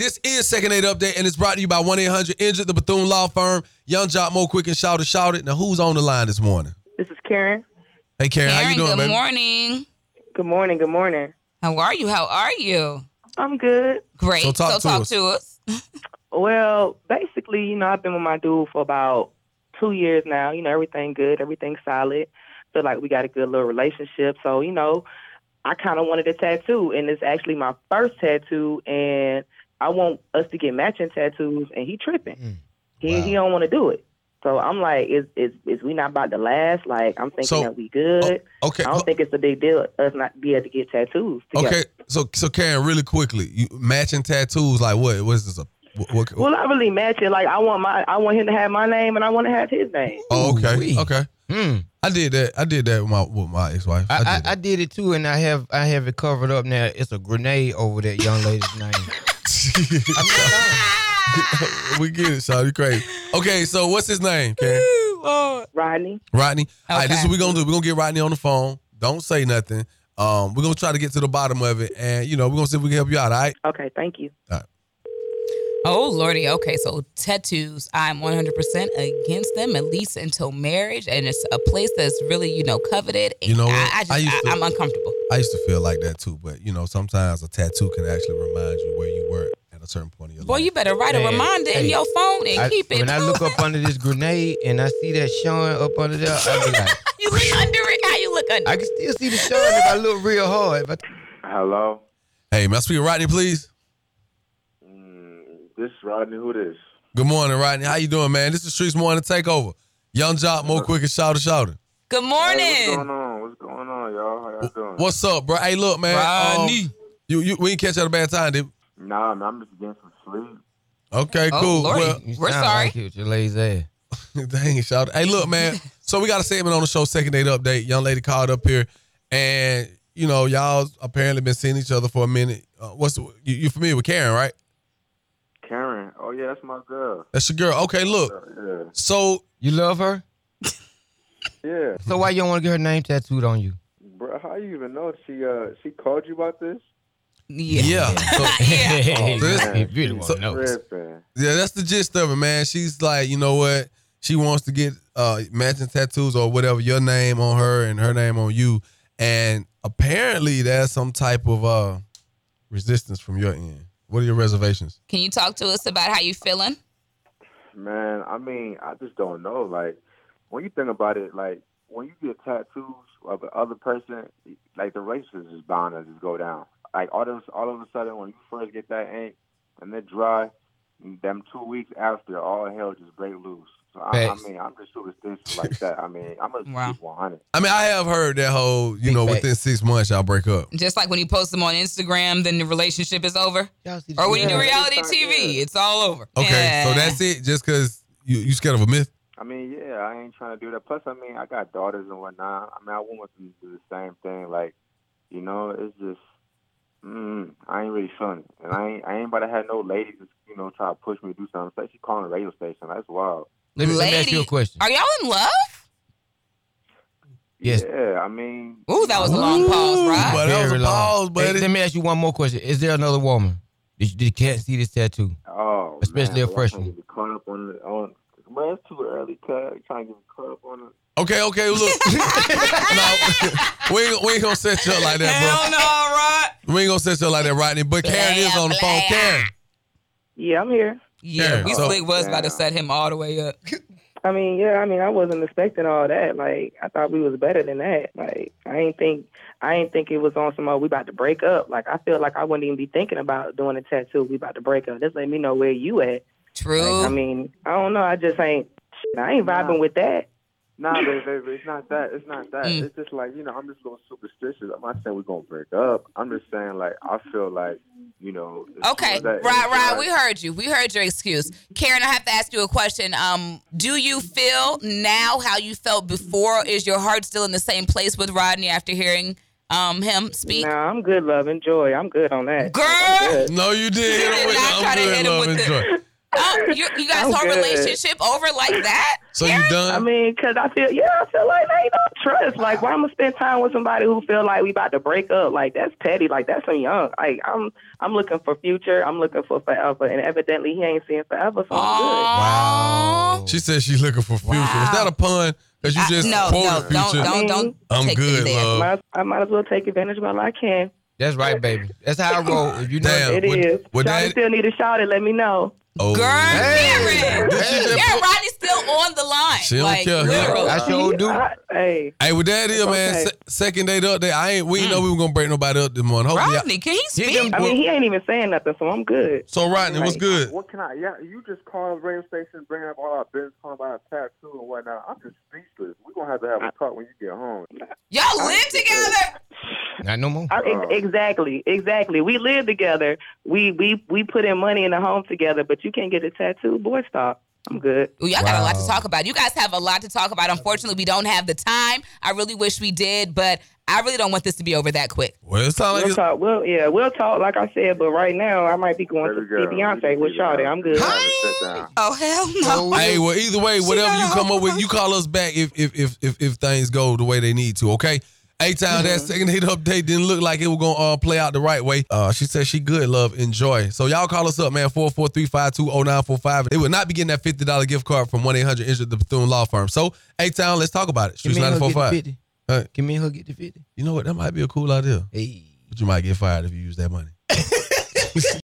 This is Second Aid Update, and it's brought to you by 1-800-INJURED, the Bethune Law Firm. Young Jock, Mo Quick, and Shout It. Now, who's on the line this morning? This is Karen. Hey, Karen, how you doing, good baby? morning. Good morning. Good morning. How are you? I'm good. Great. So talk to us. Well, basically, I've been with my dude for about 2 years now. Everything good, everything solid. Feel like we got a good little relationship. So, I kind of wanted a tattoo, and it's actually my first tattoo, and I want us to get matching tattoos, and he tripping. He don't want to do it. So I'm like, is we not about to last? Like, I'm thinking that we good. Okay. I don't think it's a big deal us not be able to get tattoos together. Okay, so Karen, really quickly, you matching tattoos, like what? What is this? Well, not really matching. Like, I want him to have my name, and I want to have his name. Oh, okay. Okay. I did that with my ex-wife. I did it too, and I have it covered up now. It's a grenade over that young lady's name. We get it, Shawty, crazy. Okay, so what's his name, Karen? Rodney. Rodney. All right, Okay. this is what we're going to do. We're going to get Rodney on the phone. Don't say nothing. We're going to try to get to the bottom of it, and, we're going to see if we can help you out, all right? Okay, thank you. All right. Oh, Lordy. Okay, so tattoos, I'm 100% against them, at least until marriage. And it's a place that's really, coveted. And You know what? I'm uncomfortable. I used to feel like that, too, but, sometimes a tattoo can actually remind you where you were at a certain point in your Boy, life. you better write a reminder in your phone and keep it. When I look up under this grenade and I see that showing up under there, I be like, You look under it. How you look under I it? can still see the showing if I look real hard. But Hello? Hey, may I speak to Rodney, please? This is Rodney. Who this? Good morning, Rodney. How you doing, man? This is Streets Morning Takeover. Young Jock, Mo Quick, and Shout It. Good morning. Hey, what's going on, y'all? How y'all doing? What's up, bro? Hey, look, man. Rodney. We didn't catch you at a bad time, did we? Nah, man, I'm just getting some sleep. Okay, Oh, cool. Lordy. Well, you We're sound sorry. like it with your lazy ass. dang, Shout It. Hey, look, man. So we got a segment on the show, Second Date Update. Young lady called up here, and, y'all apparently been seeing each other for a minute. You familiar with Karen, right? Karen. Oh, yeah, that's my girl. That's your girl. Okay, look. Yeah. So, You love her? Yeah. So why you don't want to get her name tattooed on you? Bro, how you even know? She called you about this? yeah. So, Yeah. this- He really want to know. Tripping. yeah, that's the gist of it, man. She's like, you know what? She wants to get matching tattoos or whatever, your name on her and her name on you. And apparently there's some type of resistance from your end. What are your reservations? Can you talk to us about how you feeling? Man, I mean, I just don't know. Like, when you think about it, like, when you get tattoos of the other person, like, the relationship is bound to just go down. Like, all of a sudden, when you first get that ink and it dry, them 2 weeks after, all hell just break loose. So, I mean, I'm just superstitious like that. I mean, I'm going to keep 100. I mean, I have heard that whole, Big within 6 months y'all break up. Just like when you post them on Instagram, then the relationship is over? Y'all see Or when you do Yeah, reality it's TV, not it's all over. Okay, Yeah. so that's it? Just because you scared of a myth? I mean, yeah, I ain't trying to do that. Plus, I mean, I got daughters and whatnot. I mean, I want them to do the same thing. Like, it's just, I ain't really feeling it. And I ain't about to have no ladies, try to push me to do something. Especially calling a radio station. That's wild. Let me ask you a question. Are y'all in love? Yes. Yeah, I mean. Ooh, that was a long pause, right? But that was a Very long. pause, Hey, buddy. let me ask you one more question. Is there another woman? Did you can't see this tattoo? Oh, Especially a bro, freshman. I can't get caught up on. Well, it's too early, cuz. You trying to get me caught up on it. Okay, look. No, we ain't gonna set you up like that, Hell no, right? bro. We ain't gonna set you up like that, Rodney. But Karen is on the phone. Karen. Yeah, I'm here. Yeah, Yeah, we so- slick was about to set him all the way up. I mean, I wasn't expecting all that. Like, I thought we was better than that. Like, I ain't think it was on some, we about to break up. Like, I feel like I wouldn't even be thinking about doing a tattoo. We about to break up. Just let me know where you at. True. Like, I mean, I don't know. I ain't vibing with that. Nah, baby, it's not that. It's not that. It's just like, I'm just a little superstitious. I'm not saying we're going to break up. I'm just saying, like, I feel like, Okay, right. We heard you. We heard your excuse. Karen, I have to ask you a question. Do you feel now how you felt before? Is your heart still in the same place with Rodney after hearing him speak? Nah, I'm good, love and joy. I'm good on that. Girl! I'm good. No, you did. You did not try to hit him with You guys' whole relationship over like that? So you done? I mean, because I feel like they ain't no trust. Like, why I'm gonna spend time with somebody who feel like we about to break up? Like, that's petty. Like, that's so young. Like, I'm looking for future. I'm looking for forever, and evidently he ain't seeing forever. So I'm good. Wow. She said she's looking for future. Wow. Was that a pun? Because you just quoted future. Don't. I'm good, love. I might as well take advantage while I can. That's right, baby. That's how I roll. If you Damn, it is. Shawty still need a shout. Let me know. Oh, girl, Karen. Hey. Rodney's still on the line. She don't care. Literally. I sure do. Hey, with that is, man, second date update. We ain't know we were gonna break nobody up this morning. Hopefully, Rodney, can he speak? I mean, he ain't even saying nothing, so I'm good. So, Rodney, what's good? What can I? Yeah, you just call the radio station, bring up all our business, talking about a tattoo and whatnot. I'm just speechless. We're gonna have a talk when you get home. Y'all live together? Not no more. Exactly. We live together. We put in money in the home together, but you can't get a tattoo. Boy, stop. I'm good. Ooh, y'all got a lot to talk about. You guys have a lot to talk about. Unfortunately, we don't have the time. I really wish we did, but I really don't want this to be over that quick. Well, it's not like we'll talk. We'll talk. Like I said, but right now I might be going to see Beyonce with Shawty. I'm good. Oh hell no! Hey, well, either way, whatever you come up with, you call us back if things go the way they need to. Okay. A-Town, that second date update didn't look like it was going to play out the right way. She said she good, love, enjoy. So y'all call us up, man, 443-520-0945. They will not be getting that $50 gift card from 1-800-INJURED, the Bethune Law Firm. So, A-Town, let's talk about it. Streets 94.5. Give me a hug, get the 50. You know what? That might be a cool idea. Hey. But you might get fired if you use that money.